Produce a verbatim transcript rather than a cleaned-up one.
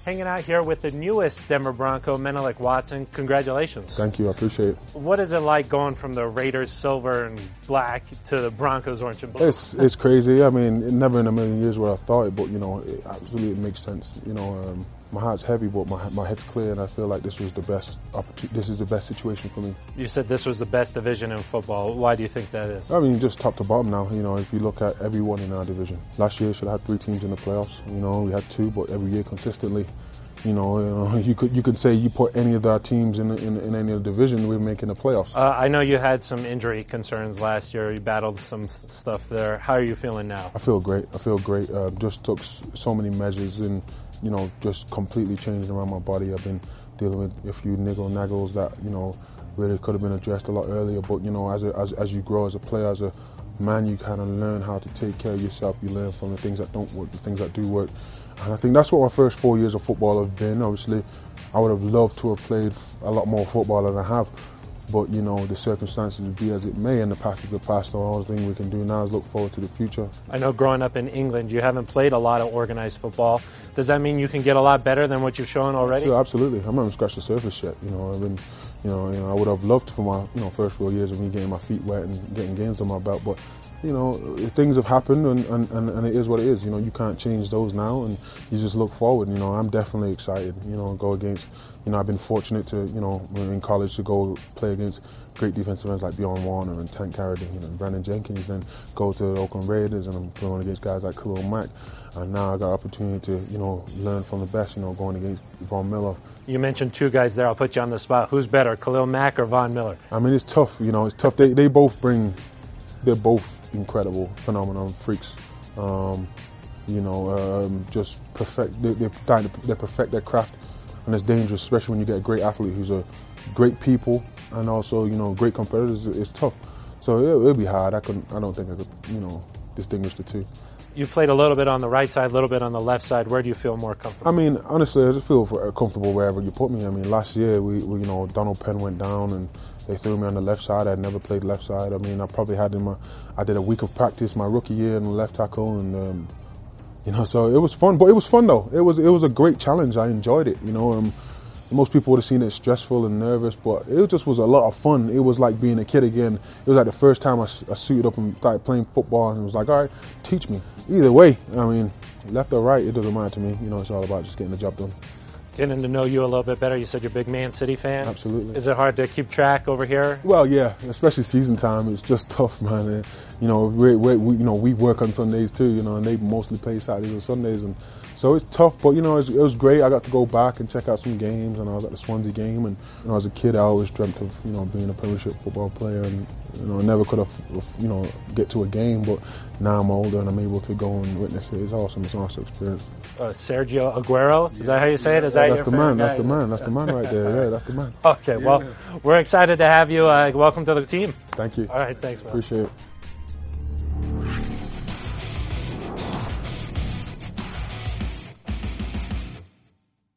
hanging out here with the newest Denver Bronco, Menelik Watson. Congratulations. Thank you, I appreciate it. What is it like going from the Raiders silver and black to the Broncos orange and blue? It's it's crazy. I mean, never in a million years would I thought it, but you know, it absolutely makes sense. You know, um, my heart's heavy, but my my head's clear, and I feel like this was the best opportunity. This is the best situation for me. You said this was the best division in football. Why do you think that is? I mean, just top to bottom now. You know, if you look at everyone in our division, last year should have had three teams in the playoffs. You know, we had two, but every year consistently. You know, you know, you could you could say you put any of our teams in in, in any other division, we're making the playoffs. Uh, I know you had some injury concerns last year. You battled some stuff there. How are you feeling now? I feel great. I feel great. Uh, just took so many measures and, you know, just completely changed around my body. I've been dealing with a few niggle naggles that, you know, really could have been addressed a lot earlier. But, you know, as a, as as you grow as a player, as a man, you kind of learn how to take care of yourself. You learn from the things that don't work, the things that do work. And I think that's what my first four years of football have been. Obviously, I would have loved to have played a lot more football than I have. But, you know, the circumstances would be as it may, and the past is the past. So all the thing we can do now is look forward to the future. I know growing up in England, you haven't played a lot of organized football. Does that mean you can get a lot better than what you've shown already? Sure, absolutely. I'm not even scratched the surface yet. You know, I've been, you know, you know, I would have loved for my, you know, first four years of me getting my feet wet and getting games on my belt. But, you know, things have happened, and, and, and it is what it is. You know, you can't change those now, and you just look forward. You know, I'm definitely excited. You know, go against. You know, I've been fortunate to, you know, in college to go play against great defensive ends like Bjorn Warner and Tank Carradine and Brandon Jenkins, then go to the Oakland Raiders, and I'm going against guys like Khalil Mack. And now I got an opportunity to, you know, learn from the best, you know, going against Von Miller. You mentioned two guys there. I'll put you on the spot. Who's better, Khalil Mack or Von Miller? I mean, it's tough. You know, it's tough. They they both bring, they're both incredible, phenomenal freaks. Um, you know, um, just perfect. They, they're trying to they perfect their craft, and it's dangerous, especially when you get a great athlete who's a great people and also, you know, great competitors. It's tough. So it, it'll be hard. I couldn't. I don't think I could, you know, distinguish the two. You played a little bit on the right side, a little bit on the left side. Where do you feel more comfortable? I mean, honestly, I just feel comfortable wherever you put me. I mean, last year, we, we you know, Donald Penn went down and they threw me on the left side. I'd never played left side. I mean, I probably had in my, I did a week of practice my rookie year in the left tackle, and um, you know, so it was fun. But it was fun though. It was it was a great challenge. I enjoyed it. You know, um, most people would have seen it stressful and nervous, but it just was a lot of fun. It was like being a kid again. It was like the first time I, I suited up and started playing football, and it was like, all right, teach me. Either way, I mean, left or right, it doesn't matter to me. You know, it's all about just getting the job done. Getting to know you a little bit better. You said you're a big Man City fan. Absolutely. Is it hard to keep track over here? Well, yeah, especially season time. It's just tough, man. And, you know, we, we, we, you know, we work on Sundays too. You know, and they mostly play Saturdays and Sundays, and so it's tough. But you know, it was, it was great. I got to go back and check out some games, and I was at the Swansea game. And you know, as a kid, I always dreamt of, you know, being a Premiership football player, and you know, I never could have, you know, get to a game. But now I'm older and I'm able to go and witness it. It's awesome. It's an awesome experience. Uh, Sergio Aguero, is that how you say it? Is that that's your the man. guy? That's the man. That's the man right there. Yeah, that's the man. Okay, well, we're excited to have you. Uh, welcome to the team. Thank you. All right, thanks, man. Appreciate it.